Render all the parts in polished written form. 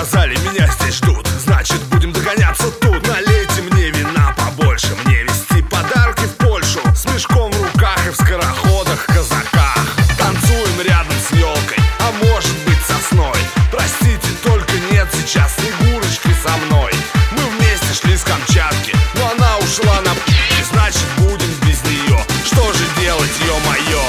сказали, меня здесь ждут. Значит, будем догоняться тут. Налейте мне вина побольше, мне везти подарки в Польшу. С мешком в руках и в скороходах, казаках. Танцуем рядом с елкой, а может быть сосной. Простите, только нет сейчас Снегурочки со мной. Мы вместе шли с Камчатки, но она ушла на п***, значит, будем без нее. Что же делать, ё-моё?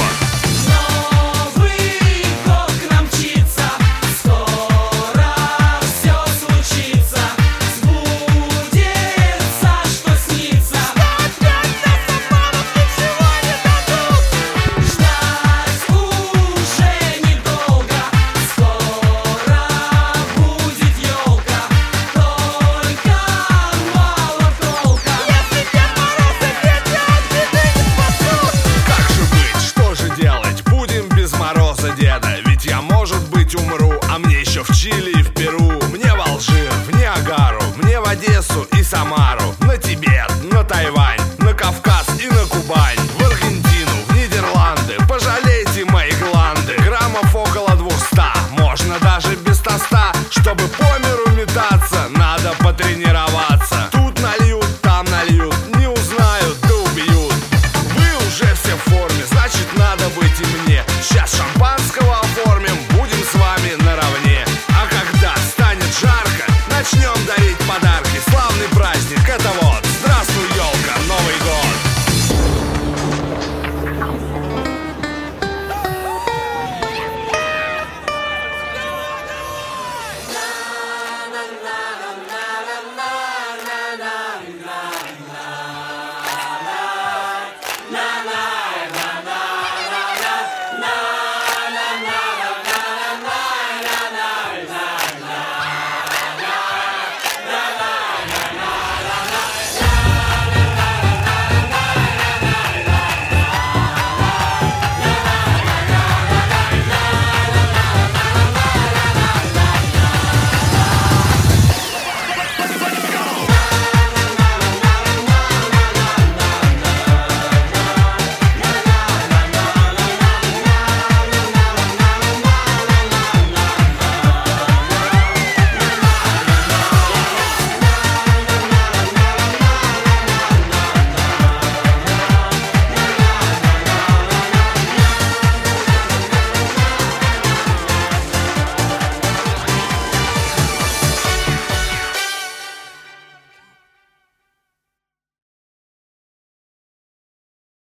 Ведь я, может быть, умру, а мне еще в Чили и в Перу. Мне в Алжир, в Ниагару, мне в Одессу и Самару, на Тибет, на Тайвань, на Кавказ и на Кубань, в Аргентину, в Нидерланды. Пожалейте мои гланды, граммов около 200, можно даже без тоста. Чтобы по миру метаться, надо потренироваться. Тут нальют, там нальют, не узнают, да убьют. Вы уже все в форме, значит, надо быть и мне. Сейчас шампанского оформим, будем с вами наравне. А когда станет жарко, начнем дарить подарки.